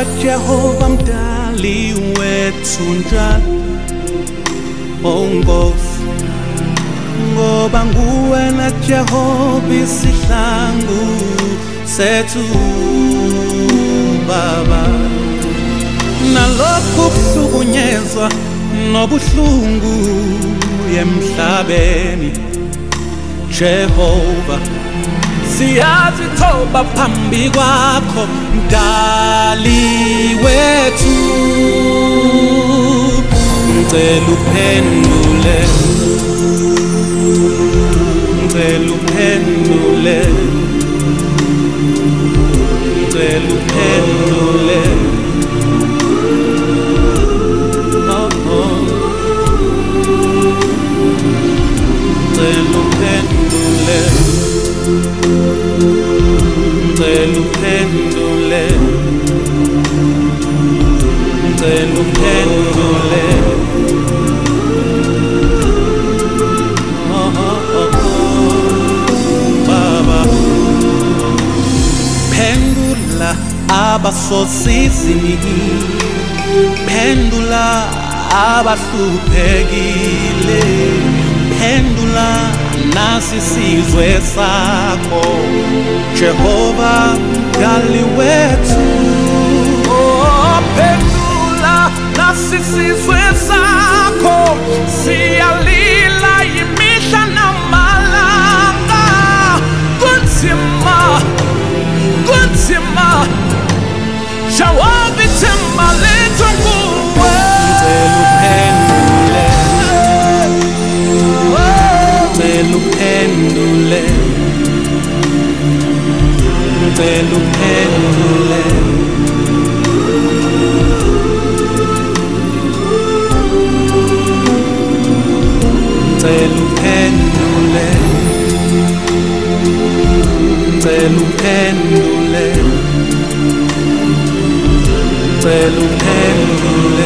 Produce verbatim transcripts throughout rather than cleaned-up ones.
Jehova mdali wethu njalo Nkosi ngoba nguwena Jehova isihlangu sethu Baba nalokhu kuhlukunyezwa nobuhlungu emhlabeni Jehova siyazithoba phambi kwakho mdali wethu ngicela uphendule ngicela uphendule ngicela uphendule oh oh ngicela uphendule ngicela uphendule ngicela uphendule oh oh oh Baba phendula abasosizini phendula abahluphekile phendula nasi sizwe sakho Jehova mdali wethu oh phendula nasi sizwe sakho siyalila imihla namalanga kunzima kunzima Jehova ithemba lethu kuwe ngicela uphendule ngicela uphendule ngicela uphendule ngicela uphendule ngicela uphendule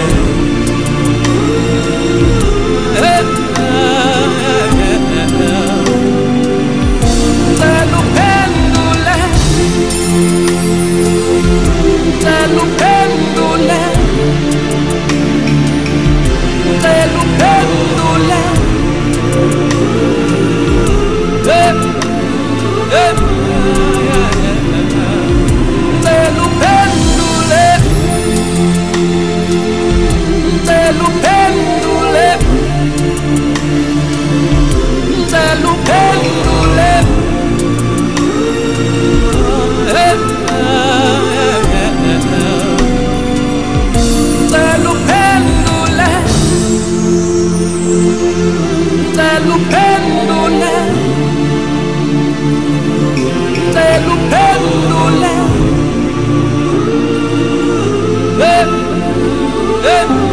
Hey!